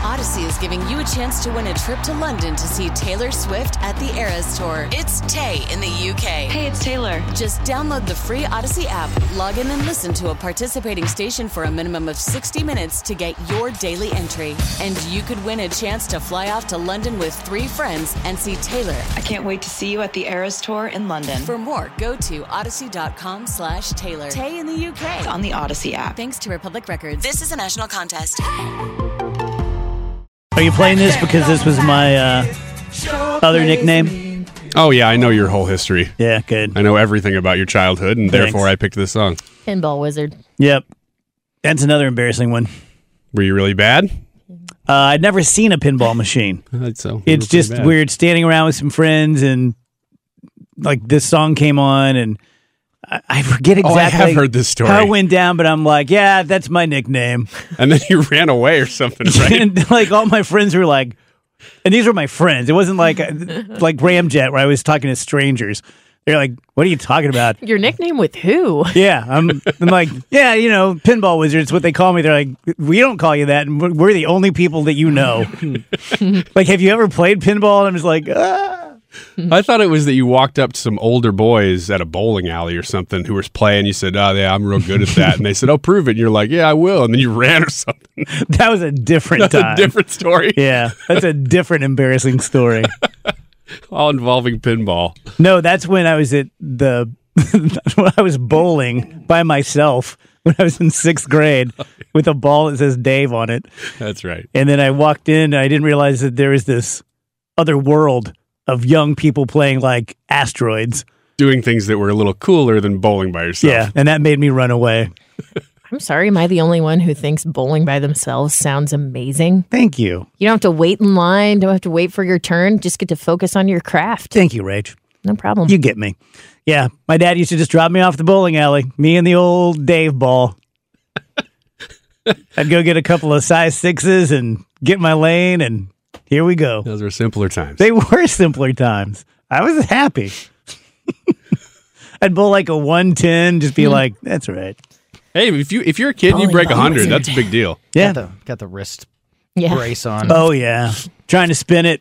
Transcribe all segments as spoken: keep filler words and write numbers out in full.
Odyssey is giving you a chance to win a trip to London to see Taylor Swift at the Eras Tour. It's Tay in the U K. Hey, it's Taylor. Just download the free Odyssey app, log in and listen to a participating station for a minimum of sixty minutes to get your daily entry. And you could win a chance to fly off to London with three friends and see Taylor. I can't wait to see you at the Eras Tour in London. For more, go to odyssey.com slash Taylor. Tay in the U K. It's on the Odyssey app. Thanks to Republic Records. This is a national contest. Are you playing this because this was my uh, other nickname? Oh, yeah, I know your whole history. Yeah, good. I know everything about your childhood, and Thanks. therefore I picked this song. Pinball Wizard. Yep. That's another embarrassing one. Were you really bad? Uh, I'd never seen a pinball machine. I thought so. You It's were pretty just bad. weird standing around with some friends, and like this song came on, and I, I forget Oh, I exactly have heard this story. how it went down, but I'm like, yeah, that's my nickname. And then you ran away or something, right? And like all my friends were like, and these were my friends. It wasn't like like Ramjet where I was talking to strangers. They're like, what are you talking about? Your nickname with who? Yeah, I'm, I'm like, yeah, you know, Pinball Wizard. It's what they call me. They're like, we don't call you that, and we're, we're the only people that you know. Like, have you ever played pinball? And I'm just like, ah. I thought it was that you walked up to some older boys at a bowling alley or something who were playing. You said, oh, yeah, I'm real good at that. And they said, oh, prove it. And you're like, yeah, I will. And then you ran or something. That was a different That's time. a different story. Yeah, that's a different embarrassing story. All involving pinball. No, that's when I was at the, when I was bowling by myself when I was in sixth grade with a ball that says Dave on it. That's right. And then I walked in and I didn't realize that there was this other world of young people playing like asteroids. Doing things that were a little cooler than bowling by yourself. Yeah, and that made me run away. I'm sorry, am I the only one who thinks bowling by themselves sounds amazing? Thank you. You don't have to wait in line, don't have to wait for your turn, just get to focus on your craft. Thank you, Rach. No problem. You get me. Yeah, my dad used to just drop me off the bowling alley, me and the old Dave ball. I'd go get a couple of size sixes and get my lane, and here we go. Those were simpler times. They were simpler times. I was happy. I'd bowl like a one ten, just be mm. like, that's right. Hey, if you if you're a kid and you break a hundred, that's a big deal. Yeah, got the, got the wrist yeah. brace on. Oh yeah, trying to spin it.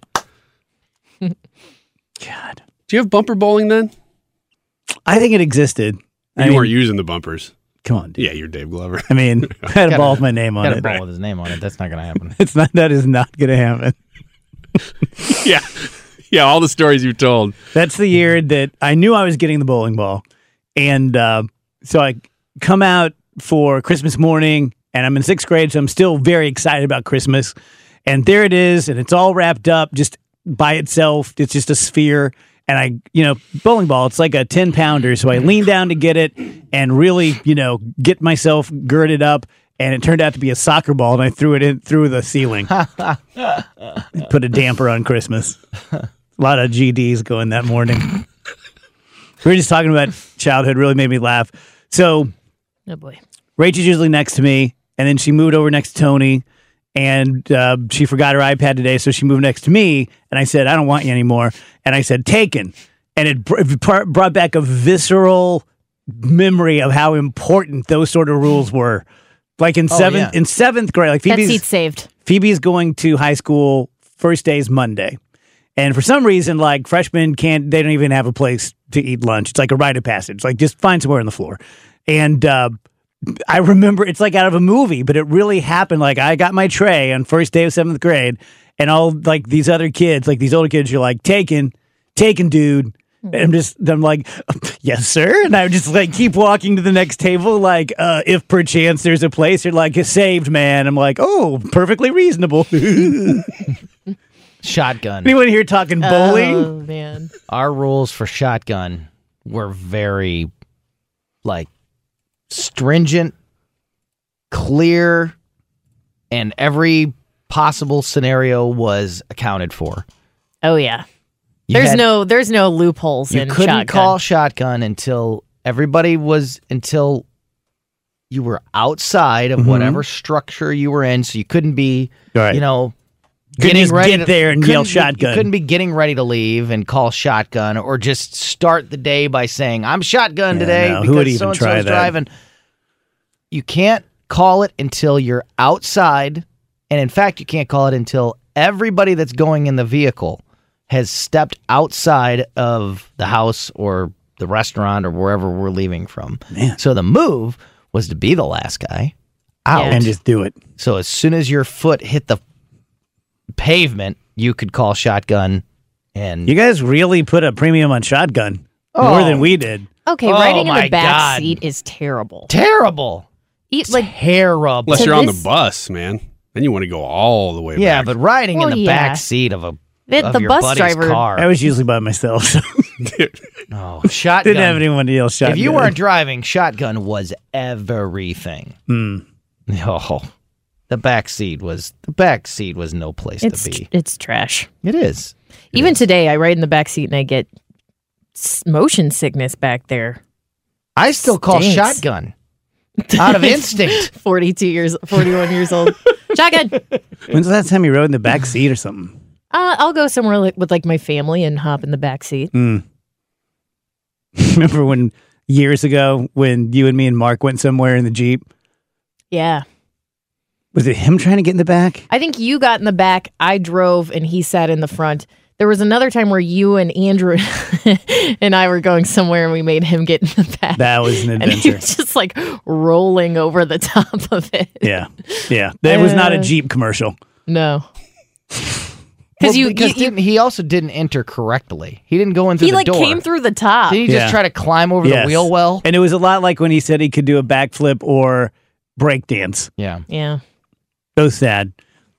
God, do you have bumper bowling then? I think it existed. You I mean, weren't using the bumpers. Come on, dude. Yeah, you're Dave Glover. I mean, I had a ball with my name on got it. a ball with his name on it. That's not going to happen. It's not. That is not going to happen. yeah, yeah. All the stories you told. That's the year that I knew I was getting the bowling ball, and uh, so I come out for Christmas morning, and I'm in sixth grade, so I'm still very excited about Christmas. And there it is, and it's all wrapped up just by itself. It's just a sphere. And I, you know, bowling ball, it's like a ten pounder. So I leaned down to get it and really, you know, get myself girded up. And it turned out to be a soccer ball, and I threw it in through the ceiling. Put a damper on Christmas. A lot of G Ds going that morning. We were just talking about childhood, really made me laugh. So, oh boy. Rach is usually next to me, and then she moved over next to Tony, and uh, she forgot her iPad today, so she moved next to me, and I said, I don't want you anymore. And I said, taken. And it br- brought back a visceral memory of how important those sort of rules were. Like in oh, seventh yeah. in seventh grade, like That Phoebe's, seat's saved. Phoebe's going to high school, first day's Monday. And for some reason, like freshmen can't, they don't even have a place to eat lunch. It's like a rite of passage. Like just find somewhere on the floor. And uh, I remember it's like out of a movie, but it really happened. Like I got my tray on first day of seventh grade, and all like these other kids, like these older kids, you're like, taken, taken, dude. And I'm just, I'm like, yes, sir. And I would just like keep walking to the next table, like, uh, if perchance there's a place, you're like, saved, man. I'm like, oh, perfectly reasonable. Shotgun. Anyone here talking bowling? Oh, man. Our rules for shotgun were very, like, stringent, clear, and every possible scenario was accounted for. Oh, yeah. You There's had, no there's no loopholes you in couldn't shotgun. call shotgun until everybody was, until you were outside of Mhm. whatever structure you were in, so you couldn't be, Right. you know, Couldn't getting just ready get to, there and couldn't yell be- shotgun. You couldn't be getting ready to leave and call shotgun, or just start the day by saying, I'm shotgun Yeah, today no, because who would even so-and-so's try that? driving. You can't call it until you're outside And in fact, you can't call it until everybody that's going in the vehicle has stepped outside of the house or the restaurant or wherever we're leaving from. Man. So the move was to be the last guy out. And just do it. So as soon as your foot hit the pavement, you could call shotgun. And You guys really put a premium on shotgun. More Oh. than we did. Okay, Oh riding in my the back God. seat is terrible. terrible. Eat like Terrible. Unless To you're on the this- bus, man. Then you want to go all the way Yeah, back. but riding Well, in the yeah. back seat of a The- of the your bus buddy's driver- car. I was usually by myself, so Oh, shotgun. didn't have anyone to yell shotgun. If you weren't driving, shotgun was everything. Hmm. Oh, the back seat was the back seat was no place it's to be. it's trash. It is. It Even is. today, I ride in the back seat and I get s- motion sickness back there. I still call Stinks. shotgun out of instinct. Forty-two years, forty-one years old. Shotgun. When's the last time you rode in the back seat or something? Uh, I'll go somewhere like, with like my family and hop in the back seat. Mm. Remember when years ago when you and me and Mark went somewhere in the Jeep? Yeah. Was it him trying to get in the back? I think you got in the back, I drove, and he sat in the front. There was another time where you and Andrew and I were going somewhere and we made him get in the back. That was an and he adventure. was just like rolling over the top of it. Yeah. Yeah. That was not a Uh, Jeep commercial. No. Well, you, because you, you didn't, he also didn't enter correctly. He didn't go in through he the like door. came through the top. Did he just Yeah. try to climb over Yes. the wheel well? And it was a lot like when he said he could do a backflip or breakdance. Yeah. Yeah. So sad.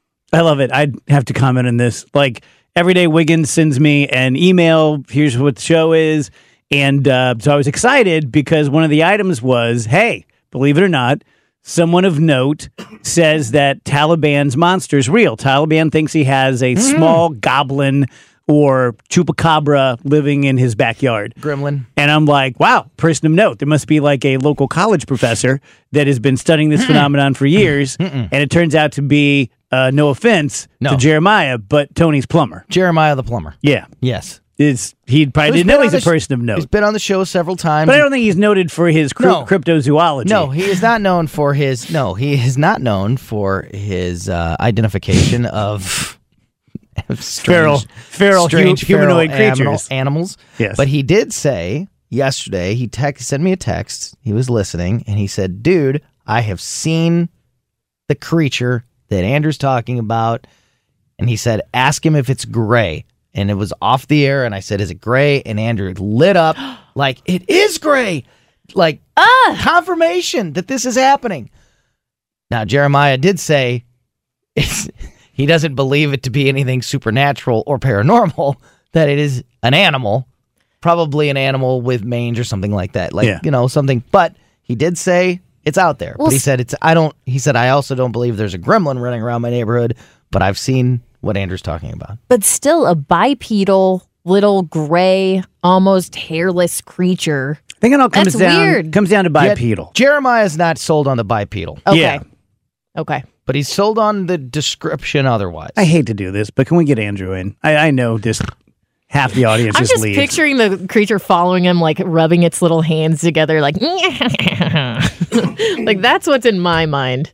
I love it. I'd have to comment on this. Like every day, Wiggins sends me an email. Here's what the show is. And uh, so I was excited because one of the items was, hey, believe it or not, someone of note says that Taliban's monster is real. Taliban thinks he has a small goblin or chupacabra living in his backyard. Gremlin. And I'm like, wow, person of note. There must be like a local college professor that has been studying this phenomenon for years. And it turns out to be, uh, no offense No. to Jeremiah, but Tony's plumber. Jeremiah the plumber. Yeah. Yes. It's, he probably He's didn't been know on he's a the sh- person of He's note. been on the show several times. But I don't think he's noted for his cryp- No. cryptozoology. No, he is not known for his. No, he is not known for his uh, identification of strange, Feral- feral hu- strange humanoid feral animal- creatures. animals. Yes. But he did say yesterday. He text sent me a text. He was listening, and he said, "Dude, I have seen the creature that Andrew's talking about." And he said, "Ask him if it's gray." And it was off the air, and I said, "Is it gray?" And Andrew lit up like, "It is gray!" Like, confirmation that this is happening. Now, Jeremiah did say it's, he doesn't believe it to be anything supernatural or paranormal, that it is an animal, probably an animal with mange or something like that. Like, Yeah. you know, something. But he did say it's out there. Well, but he s- said, it's, I don't, he said, I also don't believe there's a gremlin running around my neighborhood, but I've seen what Andrew's talking about. But still a bipedal, little gray, almost hairless creature. I think it all comes That's down weird. comes down to Yet bipedal. Jeremiah's not sold on the bipedal, Okay. Yeah. Okay. but he's sold on the description otherwise. I hate to do this, but can we get Andrew in? I, I know just half the audience I'm just, just leaves. picturing the creature following him, like rubbing its little hands together, like, like that's what's in my mind.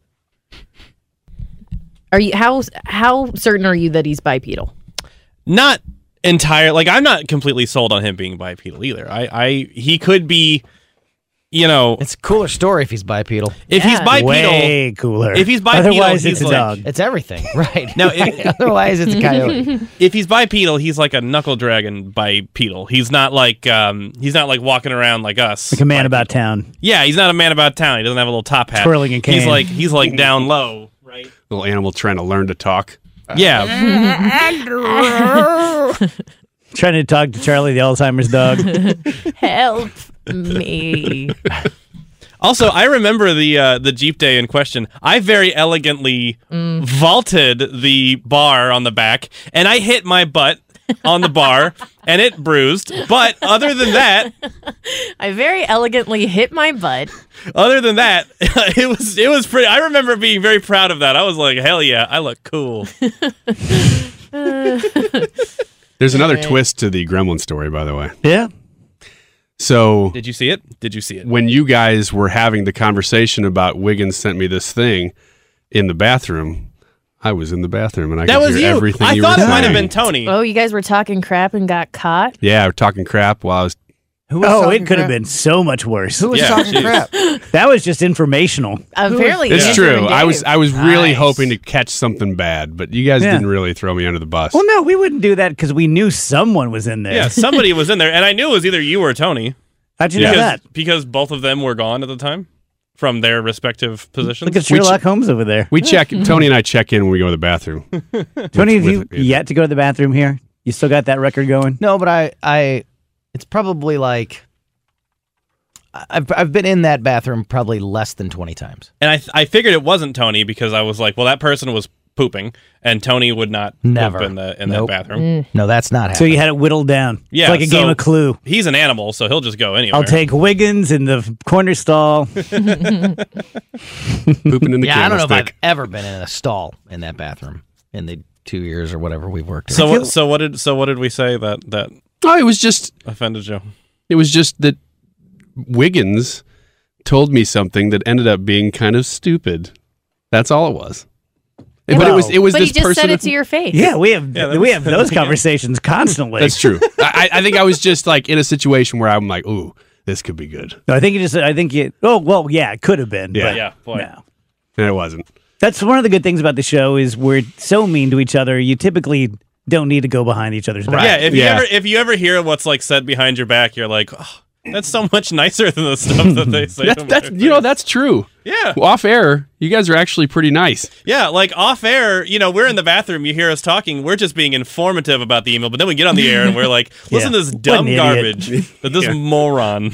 Are you how how certain are you that he's bipedal? Not entire. Like I'm not completely sold on him being bipedal either. I, I he could be, you know, It's a cooler story if he's bipedal. if he's Yeah. bipedal. Way cooler. If he's bipedal, Otherwise, he's it's a like- dog. It's everything, right? Now, if, Otherwise, it's a coyote. if he's bipedal, he's like a knuckle dragon bipedal. He's not like um he's not like walking around like us. Like a man Bipedal. about town. Yeah, he's not a man about town. He doesn't have a little top hat. Twirling a cane. He's like he's like down low, right? Little animal trying to learn to talk. Yeah. Trying to talk to Charlie, the Alzheimer's dog. Help me. Also, I remember the uh, the Jeep day in question. I very elegantly vaulted the bar on the back, and I hit my butt on the bar, and it bruised. But other than that, I very elegantly hit my butt. other than that, it was it was pretty. I remember being very proud of that. I was like, hell yeah, I look cool. There's another twist to the gremlin story, by the way. Yeah. So, did you see it? Did you see it? When you guys were having the conversation about Wiggins sent me this thing in the bathroom, I was in the bathroom and I That could was hear you. everything I you thought were it might have saying. been Tony. Oh, you guys were talking crap and got caught? Yeah, we're talking crap while I was. Who was Oh, talking it could have crap? been so much worse. Who was Yeah, talking jeez. crap? That was just informational. Apparently, It's Andrew true. and I was Dave. I was really Nice. hoping to catch something bad, but you guys Yeah. didn't really throw me under the bus. Well, no, we wouldn't do that because we knew someone was in there. Yeah, somebody was in there, and I knew it was either you or Tony. How'd you Yeah. know Because, that? because both of them were gone at the time from their respective positions. Look at Sherlock Holmes over there. We check. Tony and I check in when we go to the bathroom. Tony, have with- you with- yet to go to the bathroom here? You still got that record going? No, but I, I, it's probably like, I've I've been in that bathroom probably less than twenty times. And I, th- I figured it wasn't Tony because I was like, well, that person was pooping, and Tony would not Never. poop in the in Nope. that bathroom. No, that's not happening. So you had it whittled down. Yeah, It's like a so- game of Clue. He's an animal, so he'll just go anywhere. I'll take Wiggins in the corner stall. pooping in the yeah, I don't know if I've candlestick. ever been in a stall in that bathroom in the two years or whatever we've worked. So in. what? So what did? So what did we say that that Oh, it was just offended Joe? it was just that Wiggins told me something that ended up being kind of stupid. That's all it was. but it was it was But this he just person. said it to your face. Yeah, we have Yeah, that we was- have those conversations constantly. That's true. I, I think I was just like in a situation where I'm like, ooh, this could be good, No, I think you just. I think you. Oh well, yeah, it could have been. Yeah. but Yeah, boy. no. and it wasn't. That's one of the good things about the show is we're so mean to each other. You typically don't need to go behind each other's back. Yeah, if you Yeah. ever if you ever hear what's like said behind your back, you're like, oh, that's so much nicer than the stuff that they say. That's, to that's my you know face. that's true. Yeah. Off air, you guys are actually pretty nice. Yeah, like off air, you know, we're in the bathroom, you hear us talking, we're just being informative about the email, but then we get on the air and we're like, listen Yeah. to this What dumb an garbage idiot. that this moron.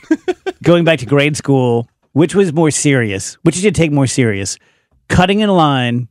Going back to grade school, which was more serious? Which did you take more serious? Cutting in line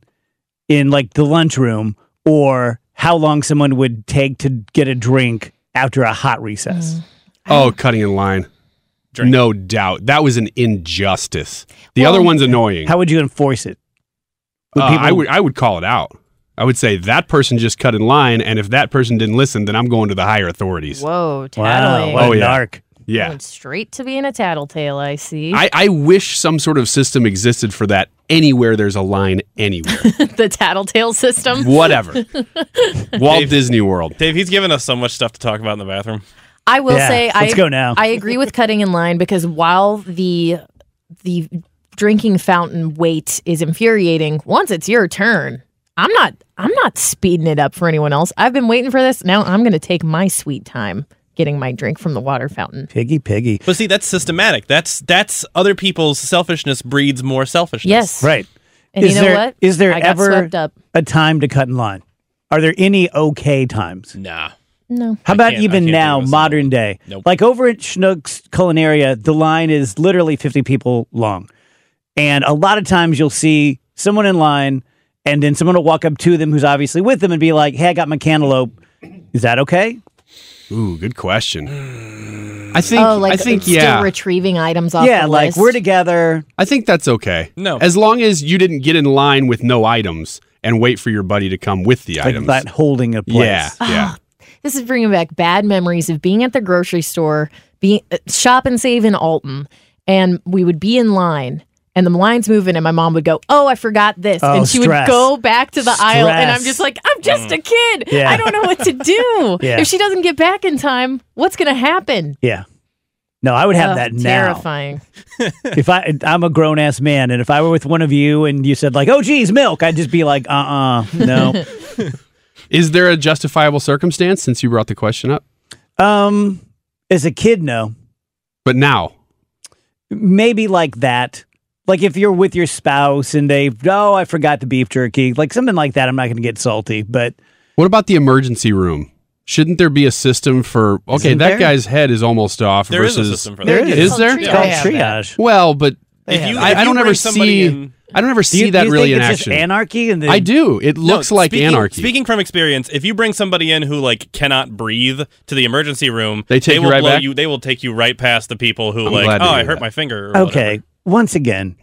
in like the lunchroom, or how long someone would take to get a drink after a hot recess? Oh, cutting in line. Drink. No doubt. That was an injustice. The Well, other one's annoying. How would you enforce it? Would Uh, people- I would I would call it out. I would say that person just cut in line, and if that person didn't listen, then I'm going to the higher authorities. Whoa, Wow, tattling. what Oh, a yeah. narc. Yeah. Went straight to being a tattletale, I see. I, I wish some sort of system existed for that anywhere there's a line anywhere. the tattletale system. Whatever. Walt Dave- Disney World. Dave, he's giving us so much stuff to talk about in the bathroom. I will Yeah, say let's I go now. I agree with cutting in line because while the the drinking fountain wait is infuriating, once it's your turn, I'm not I'm not speeding it up for anyone else. I've been waiting for this. Now I'm going to take my sweet time getting my drink from the water fountain. Piggy, piggy. But see, that's systematic. That's that's other people's selfishness breeds more selfishness. Yes. Right. And is you know there, what? Is there I got ever swept up. a time to cut in line? Are there any okay times? Nah. No. How about can't- I even can't now, think of a modern day? Nope. Like over at Schnucks Culinaria, the line is literally fifty people long. And a lot of times you'll see someone in line, and then someone will walk up to them who's obviously with them and be like, hey, I got my cantaloupe. Is that okay? Ooh, good question. I think Oh, like I think still yeah. retrieving items off yeah, the like list. we're together. I think that's okay. No. As long as you didn't get in line with no items and wait for your buddy to come with the Like items. that holding a place. yeah, yeah. This is bringing back bad memories of being at the grocery store, being uh, shop and save in Alton, and we would be in line, and the line's moving, and my mom would go, "Oh, I forgot this," Oh, and she stress. would go back to the aisle, and I'm Stress. just like, "I'm just a kid. Yeah. I don't know what to do. Yeah. If she doesn't get back in time, what's gonna happen?" Yeah. No, I would have Ugh, that now. terrifying. If I, I'm a grown ass man, and if I were with one of you and you said like, "Oh, geez, milk," I'd just be like, "Uh, uh no." Is there a justifiable circumstance since you brought the question up? um, as a kid, no. But now, Maybe like that. Like if you're with your spouse and they, oh, I forgot the beef jerky, like something like that. I'm not going to get salty, but what about the emergency room? Shouldn't there be a system for okay, Isn't that there? guy's head is almost off There is versus a system for there that. it Is It's there? called It's called Yeah, I have triage. Well, but If you, I, if I you don't bring ever somebody see in- I don't ever Do see you, that do you really think in it's action. Just anarchy, and the, I do. It looks No, like speaking, anarchy. Speaking from experience, if you bring somebody in who like cannot breathe to the emergency room, They take you will right blow back? you. They will take you right past the people who I'm like, glad oh, to I hear hurt that. my finger. Or Okay, whatever." once again,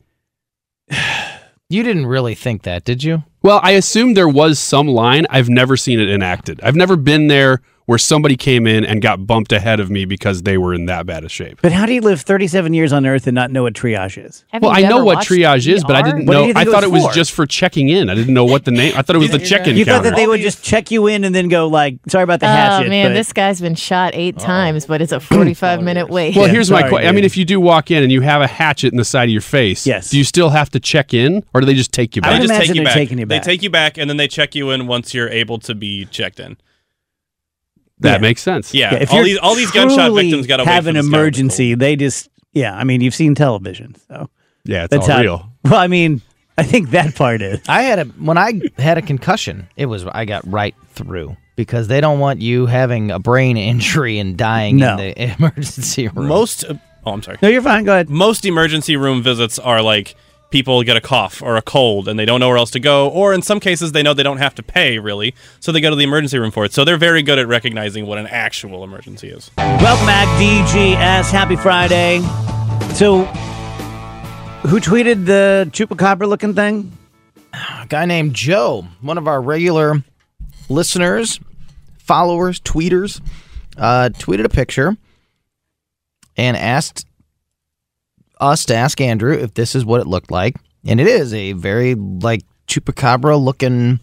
You didn't really think that, did you? Well, I assume there was some line. I've never seen it enacted. I've never been there where somebody came in and got bumped ahead of me because they were in that bad a shape. But how do you live thirty-seven years on Earth and not know what triage is? Have Well, you I know ever what watched triage is, but I E R? didn't What do know. you I think it thought it was was for? just for checking in. I didn't know what the name. I thought it was the check-in You thought counter. that they would just check you in and then go like, "Sorry about the hatchet." Oh man, but- this guy's been shot eight times, but it's a forty-five minute wait. Well, Yeah, here's my sorry, question. I dude. mean, if you do walk in and you have a hatchet in the side of your face, Yes. do you still have to check in, or do they just take you I They back? would just imagine take you they're back. taking you They back. take you back, and then they check you in once you're able to be checked in. That Yeah. makes sense. Yeah, Yeah, if all you're these all these gunshot truly victims got to have wait an for the skeletal. emergency. They just, yeah. I mean, you've seen television, so Yeah, it's that's all how. real. Well, I mean, I think that part is. I had a when I had a concussion, it was I got right through because they don't want you having a brain injury and dying No. in the emergency room. Most. Uh, oh, I'm sorry. No, you're fine. Go ahead. Most emergency room visits are like people get a cough or a cold and they don't know where else to go, or in some cases they know they don't have to pay really, so they go to the emergency room for it. So they're very good at recognizing what an actual emergency is. Welcome back, D G S. Happy Friday. So, who tweeted the chupacabra looking thing? a guy named Joe, one of our regular listeners, followers, tweeters, uh, tweeted a picture and asked us to ask Andrew if this is what it looked like. And it is a very, like, chupacabra looking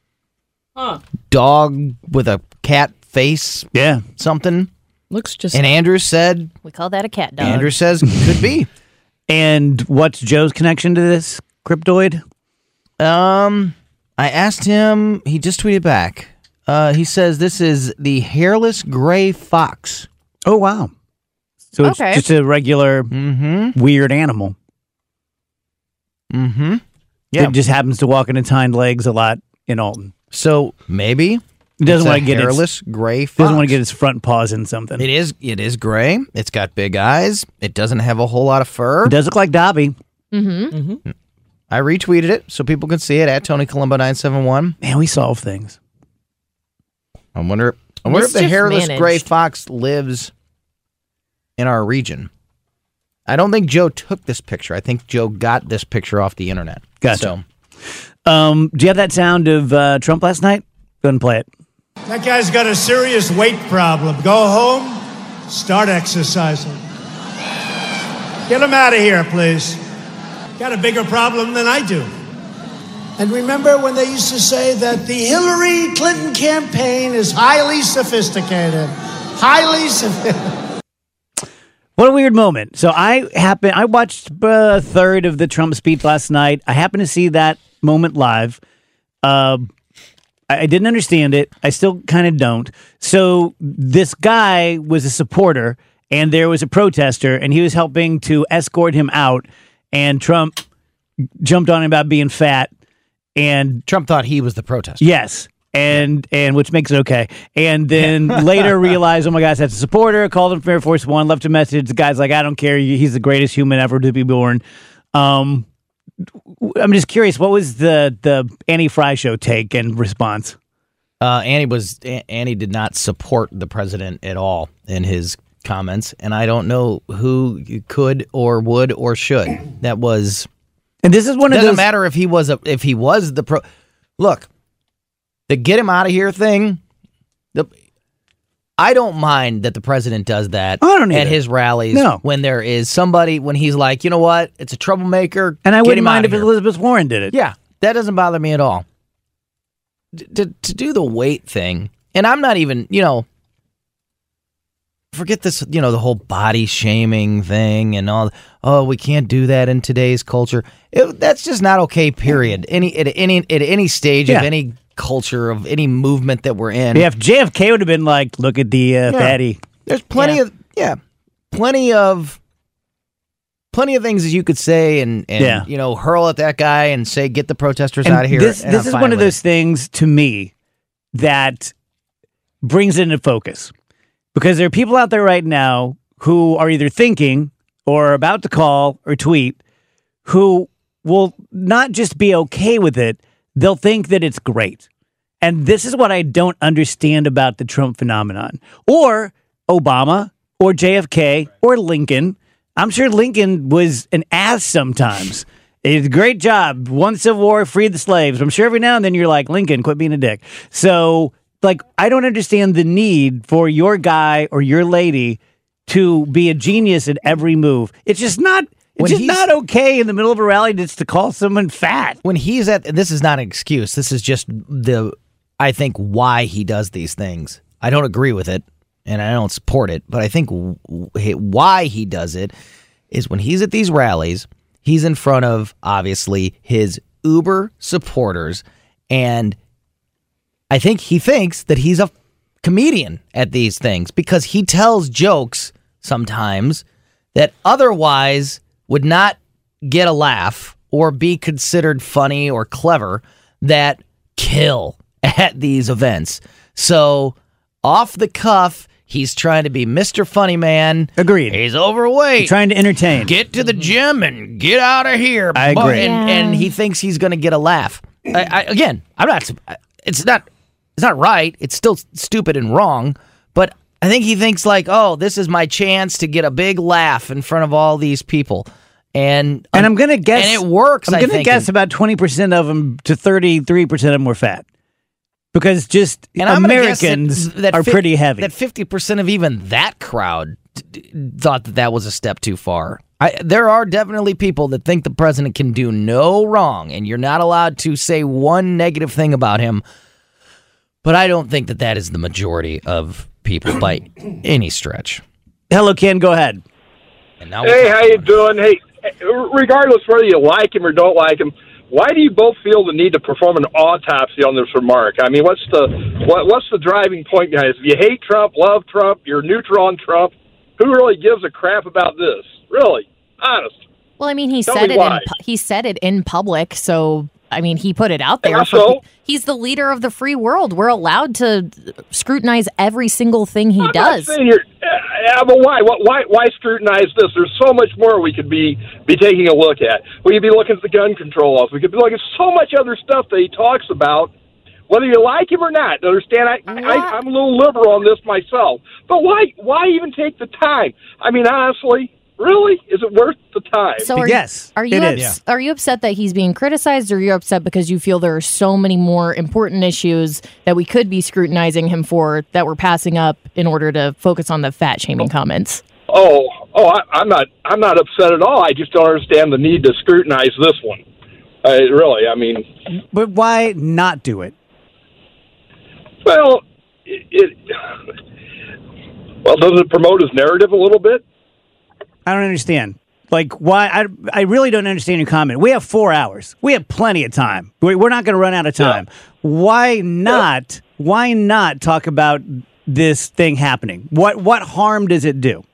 dog with a cat face, Yeah. something. Looks just. And Andrew said, we call that a cat dog. Andrew says, could be. And what's Joe's connection to this cryptoid? Um, I asked him. He just tweeted back. Uh, he says this is the hairless gray fox. Oh, wow. So it's Okay. just a regular Mm-hmm. weird animal. Mm-hmm. Yeah. It just happens to walk on its hind legs a lot in Alton. So maybe It doesn't it's want a to get its, hairless gray fox. doesn't want to get its front paws in something. It is. It is gray. It's got big eyes. It doesn't have a whole lot of fur. It does look like Dobby. Mm-hmm. I retweeted it so people can see it at Tony Colombo nine seven one. Man, we solve things. I wonder. I wonder if the Mischief hairless managed. gray fox lives in our region. I don't think Joe took this picture. I think Joe got this picture off the internet. Gotcha. So, Um, do you have that sound of uh, Trump last night? Go ahead and play it. That guy's got a serious weight problem. Go home, start exercising. Get him out of here, please. Got a bigger problem than I do. And remember when they used to say that the Hillary Clinton campaign is highly sophisticated? Highly sophisticated. What a weird moment. So I happen I watched a third of the Trump speech last night. I happened to see that moment live. Uh, I, I didn't understand it. I still kind of don't. So this guy was a supporter, and there was a protester, and he was helping to escort him out. And Trump jumped on him about being fat. And Trump thought he was the protester. yes. And and which makes it okay. And then later realized, oh my gosh, that's a supporter. Called him from Air Force One, left a message. The guy's like, I don't care. He's the greatest human ever to be born. Um, I'm just curious, what was the the Annie Fry show take and response? Uh, Annie was Annie did not support the president at all in his comments, and I don't know who could or would or should. That was And this is one of doesn't those. matter if he was a, if he was the pro. Look, the get him out of here thing. The I don't mind that the president does that I don't at either. his rallies. No. When there is somebody when he's like, you know what, it's a troublemaker, And I get wouldn't him mind out if of here. Elizabeth Warren did it. Yeah, that doesn't bother me at all. D- to to do the weight thing, and I'm not even, you know, forget this, you know, the whole body shaming thing and all. Oh, we can't do that in today's culture. It, that's just not okay. Period. Any at any at any stage Yeah. of any culture of any movement that we're in. Yeah, if J F K would have been like, look at the uh, Yeah. fatty. There's plenty Yeah. of yeah, plenty of plenty of things that you could say and and Yeah. you know hurl at that guy and say get the protesters And out of here. This, and this I'm is fine one of with those things to me that brings it into focus because there are people out there right now who are either thinking or about to call or tweet who will not just be okay with it, they'll think that it's great. And this is what I don't understand about the Trump phenomenon or Obama or J F K or Lincoln. I'm sure Lincoln was an ass sometimes. It's a great job. Won the Civil War, freed the slaves. I'm sure every now and then you're like, Lincoln, quit being a dick. So like, I don't understand the need for your guy or your lady to be a genius at every move. It's just not. It's When just he's- not okay in the middle of a rally just to call someone fat. When he's at, this is not an excuse. This is just the, I think, why he does these things. I don't agree with it, and I don't support it, but I think w- w- why he does it is when he's at these rallies, he's in front of, obviously, his Uber supporters, and I think he thinks that he's a comedian at these things because he tells jokes sometimes that otherwise would not get a laugh or be considered funny or clever that kill at these events. So off the cuff, he's trying to be Mister Funny Man. Agreed. He's overweight. Trying to entertain. Get to the gym and get out of here. I Bu- agree. And, Yeah. and he thinks he's going to get a laugh. I, I, again, I'm not. It's not. It's not right. It's still stupid and wrong. But I think he thinks like, oh, this is my chance to get a big laugh in front of all these people. And And I'm going to guess. and it works. I'm I going to think. guess about twenty percent of them to thirty-three percent of them were fat. Because just And I'm gonna guess Americans that, that are fif- pretty heavy. That fifty percent of even that crowd d- d- thought that that was a step too far. I, there are definitely people that think the president can do no wrong, and you're not allowed to say one negative thing about him. But I don't think that that is the majority of people by any stretch. Hello, Ken. Go ahead. And now Hey, how you doing? Hey, regardless whether you like him or don't like him, why do you both feel the need to perform an autopsy on this remark? I mean, what's the what, what's the driving point behind it? If you hate Trump, love Trump, you're neutral on Trump, who really gives a crap about this? Really? Honest. Well, I mean, he Tell said me it. In, why. pu- he said it in public, so I mean, he put it out there. And for also- pe- he's the leader of the free world. We're allowed to scrutinize every single thing he I'm does. not saying you're, uh, but why? What, why? Why scrutinize this? There's so much more we could be be taking a look at. We could be looking at the gun control laws. We could be looking at so much other stuff that he talks about, whether you like him or not. Understand? I, I I'm a little liberal on this myself, but why? Why even take the time? I mean, honestly, really, is it worth the time? So are Yes, you, are you it ups- is. are you upset that he's being criticized, or are you upset because you feel there are so many more important issues that we could be scrutinizing him for that we're passing up in order to focus on the fat shaming comments? Oh, oh, I, I'm not. I'm not upset at all. I just don't understand the need to scrutinize this one. Uh, really, I mean, But why not do it? well, it, it. Well, does it promote his narrative a little bit? I don't understand. Like, why? I, I really don't understand your comment. We have four hours. We have plenty of time. We- We're not going to run out of time. Why not? Why not talk about this thing happening? What What harm does it do?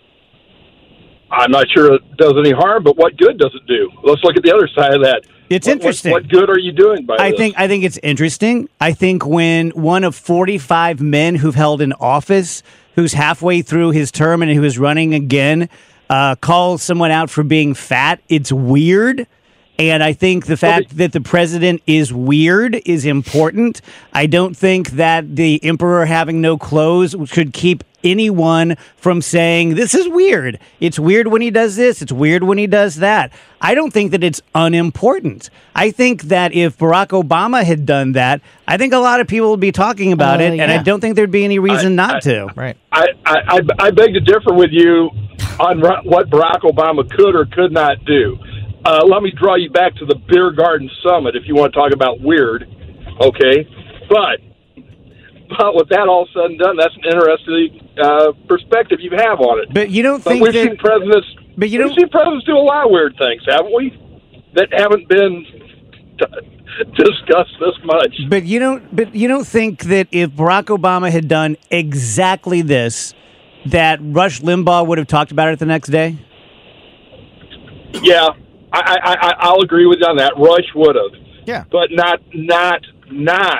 I'm not sure it does any harm, but what good does it do? Let's look at the other side of that. It's What- interesting. What, what good are you doing by I this? think I think it's interesting. I think when one of forty-five men who've held an office, who's halfway through his term and who is running again, uh, calls someone out for being fat, it's weird. And I think the fact that the president is weird is important. I don't think that the emperor having no clothes should keep anyone from saying, this is weird. It's weird when he does this. It's weird when he does that. I don't think that it's unimportant. I think that if Barack Obama had done that, I think a lot of people would be talking about Oh, it. And I yeah. don't think there'd be any reason not I- to. Right. I, I, I, I beg to differ with you on ru- what Barack Obama could or could not do. Uh, let me draw you back to the Beer Garden Summit if you want to talk about weird, okay? But, but with that all said and done, that's an interesting uh, perspective you have on it. But you don't But think we've that... seen presidents. But you we've don't- seen presidents do a lot of weird things, haven't we? That haven't been t- discussed this much. But you don't. But you don't think that if Barack Obama had done exactly this, that Rush Limbaugh would have talked about it the next day? Yeah, I, I, I, I'll agree with you on that. Rush would have. Yeah. But not, not, not,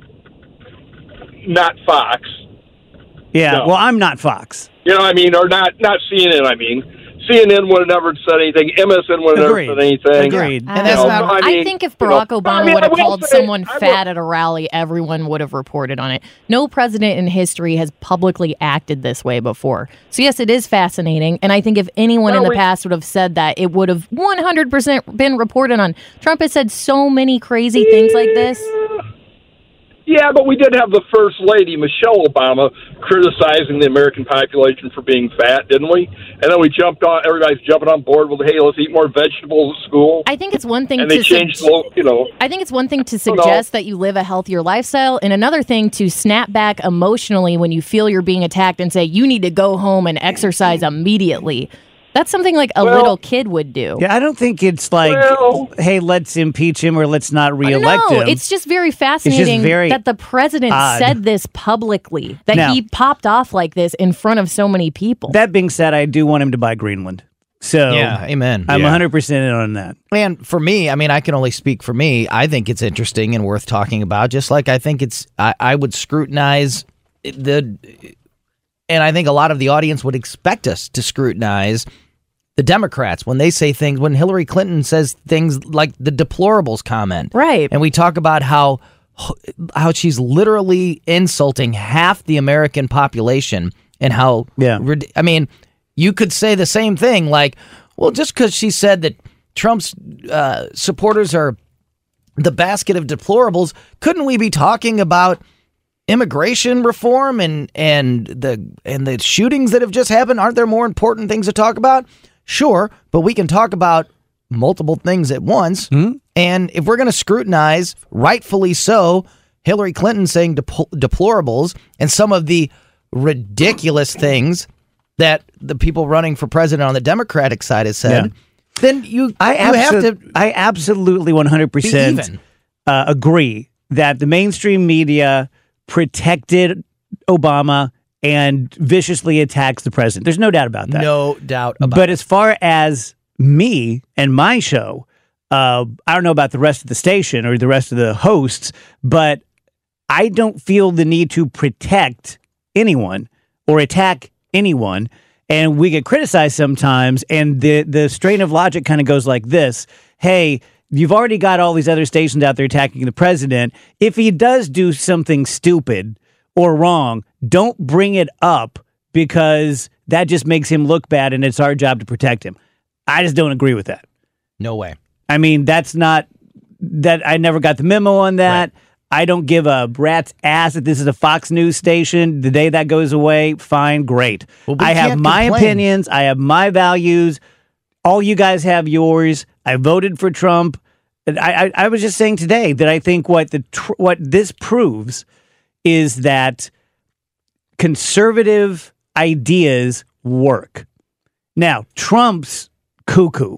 not Fox. Yeah. No. Well, I'm not Fox. You know what I mean? Or not, not C N N, I mean. C N N would have never said anything. M S N would have Agreed. never said anything. Agreed. I, And that's don't not- know. I I mean, think if you know, Barack Obama I mean, would I have will called say- someone I will- fat at a rally, everyone would have reported on it. No president in history has publicly acted this way before. So, yes, it is fascinating. And I think if anyone Well, in the we- past would have said that, it would have one hundred percent been reported on. Trump has said so many crazy things like this. Yeah, Yeah, but we did have the First Lady, Michelle Obama, criticizing the American population for being fat, didn't we? And then we jumped on, everybody's jumping on board with, hey, let's eat more vegetables at school. I think it's one thing and to they changed, su- you know. I think it's one thing to suggest that you live a healthier lifestyle, and another thing to snap back emotionally when you feel you're being attacked and say, you need to go home and exercise immediately. That's something like a Well, little kid would do. Yeah, I don't think it's like, Well- hey, let's impeach him or let's not reelect no, him. it's just very fascinating very that the president odd. said this publicly, that Now- he popped off like this in front of so many people. That being said, I do want him to buy Greenland. So Yeah, amen. I'm Yeah. one hundred percent in on that. And for me, I mean, I can only speak for me. I think it's interesting and worth talking about, just like I think it's, I, I would scrutinize the, and I think a lot of the audience would expect us to scrutinize the Democrats when they say things, when Hillary Clinton says things like the deplorables comment. Right. And we talk about how, how she's literally insulting half the American population and how, Yeah. rid- I mean, you could say the same thing, like, well, just because she said that Trump's uh, supporters are the basket of deplorables, couldn't we be talking about immigration reform and and the and the shootings that have just happened? Aren't there more important things to talk about? Sure, but we can talk about multiple things at once. Mm-hmm. And if we're going to scrutinize, rightfully so, Hillary Clinton saying depl- deplorables and some of the ridiculous things that the people running for president on the Democratic side has said, Yeah. then you, I, you have abso- to I absolutely one hundred be percent even. uh, agree that the mainstream media protected Obama and viciously attacks the president. There's no doubt about that. No doubt about But it. as far as me and my show, uh, I don't know about the rest of the station or the rest of the hosts, but I don't feel the need to protect anyone or attack anyone. And we get criticized sometimes, and the, the strain of logic kind of goes like this. Hey, you've already got all these other stations out there attacking the president. If he does do something stupid or wrong, don't bring it up because that just makes him look bad and it's our job to protect him. I just don't agree with that. No way. I mean, that's not that I never got the memo on that. Right. I don't give a rat's ass if this is a Fox News station. The day that goes away, fine, great. Well, we I have can't my complain. opinions. I have my values. All you guys have yours. I voted for Trump. I, I, I was just saying today that I think what the tr- what this proves is that conservative ideas work. Now, Trump's cuckoo.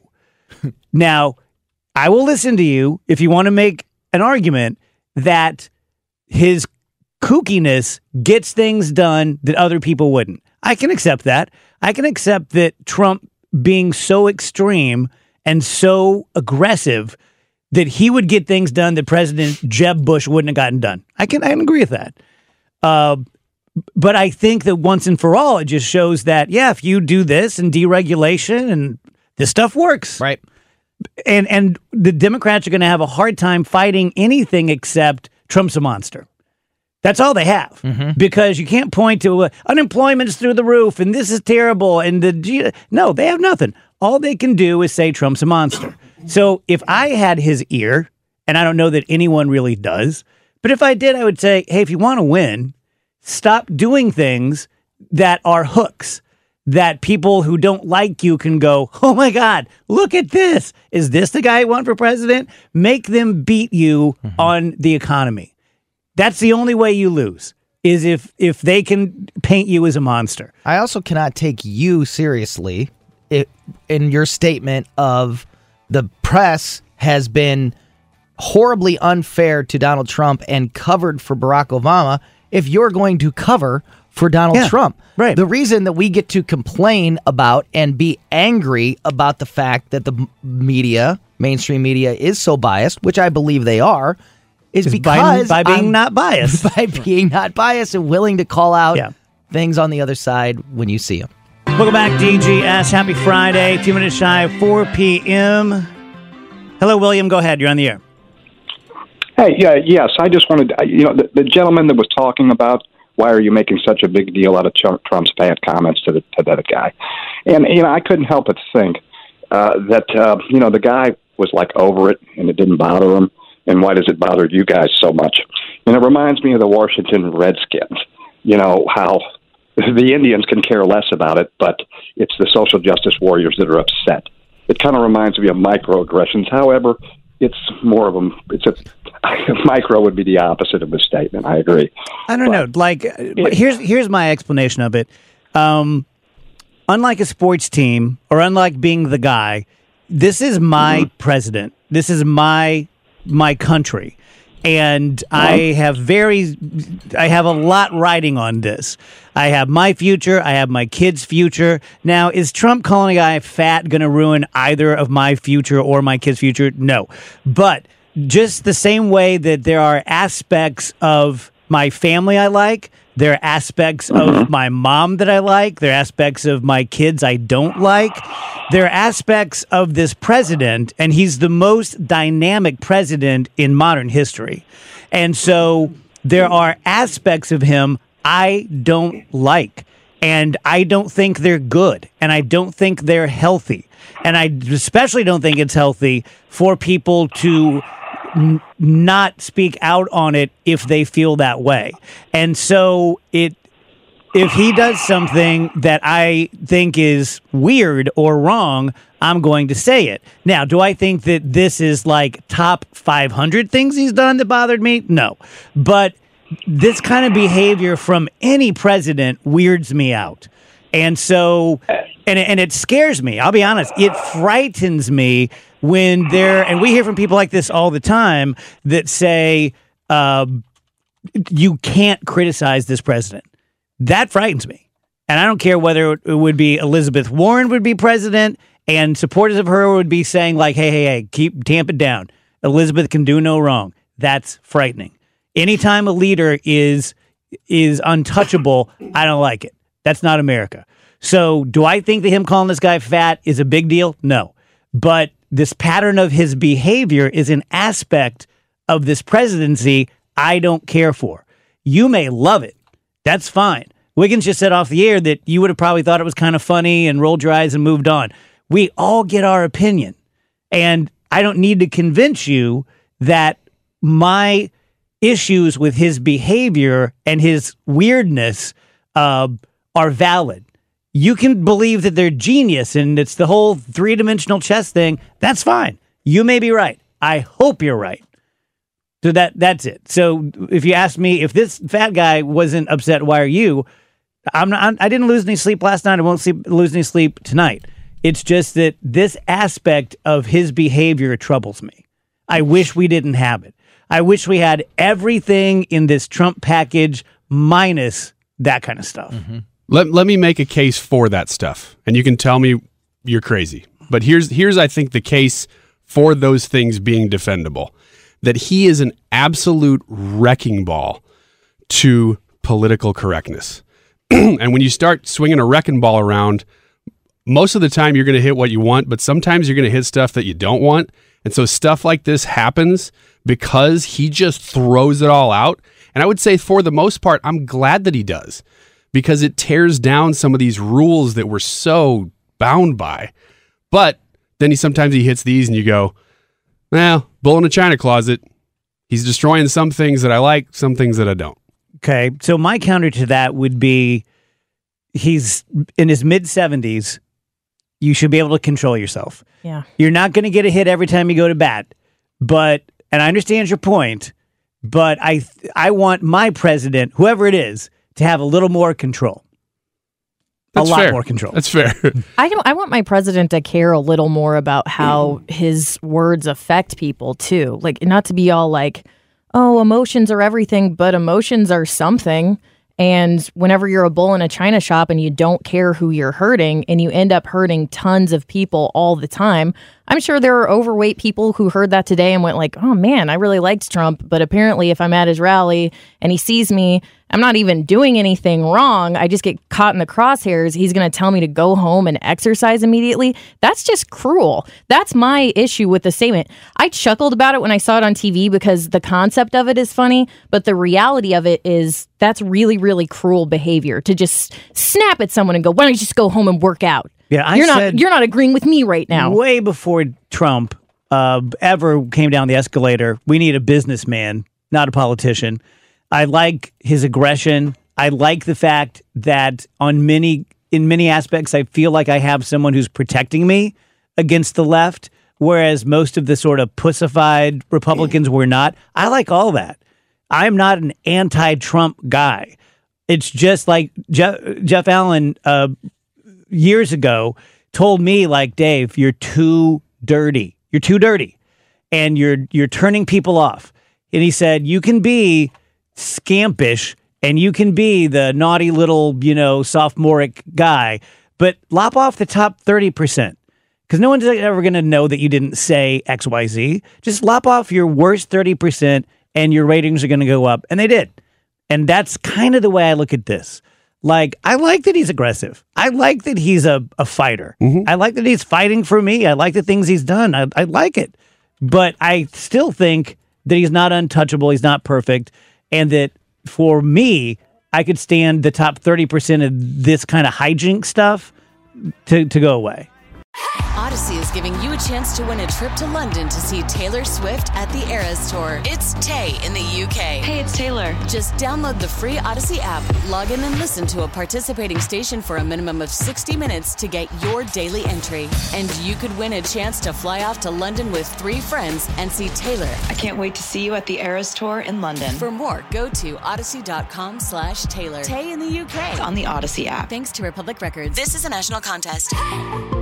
Now, I will listen to you if you want to make an argument that his kookiness gets things done that other people wouldn't. I can accept that. I can accept that Trump being so extreme and so aggressive that he would get things done that President Jeb Bush wouldn't have gotten done. I can, I can agree with that. Uh, but I think that once and for all, it just shows that, yeah, if you do this and deregulation and this stuff works. Right. And and the Democrats are going to have a hard time fighting anything except Trump's a monster. That's all they have. Mm-hmm. Because you can't point to uh, unemployment's through the roof and this is terrible. And the G- no, they have nothing. All they can do is say Trump's a monster. So if I had his ear, and I don't know that anyone really does, but if I did, I would say, hey, if you want to win, stop doing things that are hooks. That people who don't like you can go, oh my God, look at this. Is this the guy you want for president? Make them beat you mm-hmm. on the economy. That's the only way you lose, is if if they can paint you as a monster. I also cannot take you seriously it, in your statement of the press has been horribly unfair to Donald Trump and covered for Barack Obama if you're going to cover for Donald yeah, Trump. Right. The reason that we get to complain about and be angry about the fact that the media, mainstream media, is so biased, which I believe they are, is because by, by being I'm, not biased. By being not biased and willing to call out yeah. things on the other side when you see them. Welcome back, D G S. Happy Friday. Two minutes shy of four p.m. Hello, William. Go ahead. You're on the air. Hey, yeah, yes. I just wanted to, you know, the, the gentleman that was talking about why are you making such a big deal out of Trump's bad comments to, the, to that guy? And, you know, I couldn't help but think uh, that, uh, you know, the guy was like over it and it didn't bother him. and why does it bother you guys so much? And it reminds me of the Washington Redskins. You know, how the Indians can care less about it, but it's the social justice warriors that are upset. It kind of reminds me of microaggressions. However, it's more of them. It's a micro would be the opposite of a statement. I agree. I don't but, know. Like, it, here's here's my explanation of it. Um, unlike a sports team, or unlike being the guy, this is my mm-hmm. president. This is my my country, and uh-huh. I have very, I have a lot riding on this. I have my future. I have my kids' future. Now, is Trump calling a guy fat going to ruin either of my future or my kids' future? No, but just the same way that there are aspects of my family I like, there are aspects mm-hmm. of my mom that I like, there are aspects of my kids I don't like, there are aspects of this president, and he's the most dynamic president in modern history. And so there are aspects of him I don't like, and I don't think they're good, and I don't think they're healthy. And I especially don't think it's healthy for people to n- not speak out on it if they feel that way. And so it, if he does something that I think is weird or wrong, I'm going to say it. Now, do I think that this is like top five hundred things he's done that bothered me? No. But this kind of behavior from any president weirds me out. And so, and it, and it scares me. I'll be honest. It frightens me when there, and we hear from people like this all the time that say, uh, you can't criticize this president. That frightens me. And I don't care whether it would be Elizabeth Warren would be president and supporters of her would be saying like, hey, hey, hey, keep, tamp it down. Elizabeth can do no wrong. That's frightening. Anytime a leader is is untouchable, I don't like it. That's not America. So do I think that him calling this guy fat is a big deal? No. But this pattern of his behavior is an aspect of this presidency I don't care for. You may love it. That's fine. Wiggins just said off the air that you would have probably thought it was kind of funny and rolled your eyes and moved on. We all get our opinion. And I don't need to convince you that my issues with his behavior and his weirdness uh, are valid. You can believe that they're genius and it's the whole three-dimensional chess thing. That's fine. You may be right. I hope you're right. So that that's it. So if you ask me if this fat guy wasn't upset, why are you? I'm not. I didn't lose any sleep last night. I won't sleep, lose any sleep tonight. It's just that this aspect of his behavior troubles me. I wish we didn't have it. I wish we had everything in this Trump package minus that kind of stuff. Mm-hmm. Let let me make a case for that stuff, and you can tell me you're crazy. But here's here's I think the case for those things being defendable. That he is an absolute wrecking ball to political correctness. And when you start swinging a wrecking ball around, most of the time you're going to hit what you want, but sometimes you're going to hit stuff that you don't want. And so stuff like this happens because he just throws it all out. And I would say for the most part, I'm glad that he does because it tears down some of these rules that we're so bound by. But then he sometimes he hits these and you go, well, bull in a china closet. He's destroying some things that I like, some things that I don't. Okay, so my counter to that would be he's in his mid-seventies. You should be able to control yourself. Yeah. You're not going to get a hit every time you go to bat. But, and I understand your point, but I I want my president, whoever it is, to have a little more control. That's a lot fair. more control. That's fair. I don't, I want my president to care a little more about how his words affect people too. Like not to be all like, oh, emotions are everything, but emotions are something. And whenever you're a bull in a china shop and you don't care who you're hurting and you end up hurting tons of people all the time, I'm sure there are overweight people who heard that today and went like, oh man, I really liked Trump. But apparently if I'm at his rally and he sees me, I'm not even doing anything wrong. I just get caught in the crosshairs. He's going to tell me to go home and exercise immediately. That's just cruel. That's my issue with the statement. I chuckled about it when I saw it on T V because the concept of it is funny, but the reality of it is that's really, really cruel behavior to just snap at someone and go, why don't you just go home and work out? Yeah, I you're said not you're not agreeing with me right now. Way before Trump, uh, ever came down the escalator. We need a businessman, not a politician. I like his aggression. I like the fact that on many, in many aspects, I feel like I have someone who's protecting me against the left, whereas most of the sort of pussified Republicans were not. I like all that. I'm not an anti-Trump guy. It's just like Jeff, Jeff Allen uh, years ago told me, like, Dave, you're too dirty. You're too dirty, and you're you're turning people off. And he said, you can be scampish and you can be the naughty little, you know, sophomoric guy, but lop off the top thirty percent. Because no one's ever going to know that you didn't say X Y Z. Just lop off your worst thirty percent and your ratings are going to go up. And they did. And that's kind of the way I look at this. Like, I like that he's aggressive. I like that he's a, a fighter. Mm-hmm. I like that he's fighting for me. I like the things he's done. I, I like it. But I still think that he's not untouchable. He's not perfect. And that for me, I could stand the top thirty percent of this kind of hijink stuff to, to go away. Odyssey is giving you a chance to win a trip to London to see Taylor Swift at the Eras Tour. It's Tay in the U K. Hey, it's Taylor. Just download the free Odyssey app, log in and listen to a participating station for a minimum of sixty minutes to get your daily entry. And you could win a chance to fly off to London with three friends and see Taylor. I can't wait to see you at the Eras Tour in London. For more, go to odyssey.com slash Taylor. Tay in the U K. It's on the Odyssey app. Thanks to Republic Records. This is a national contest.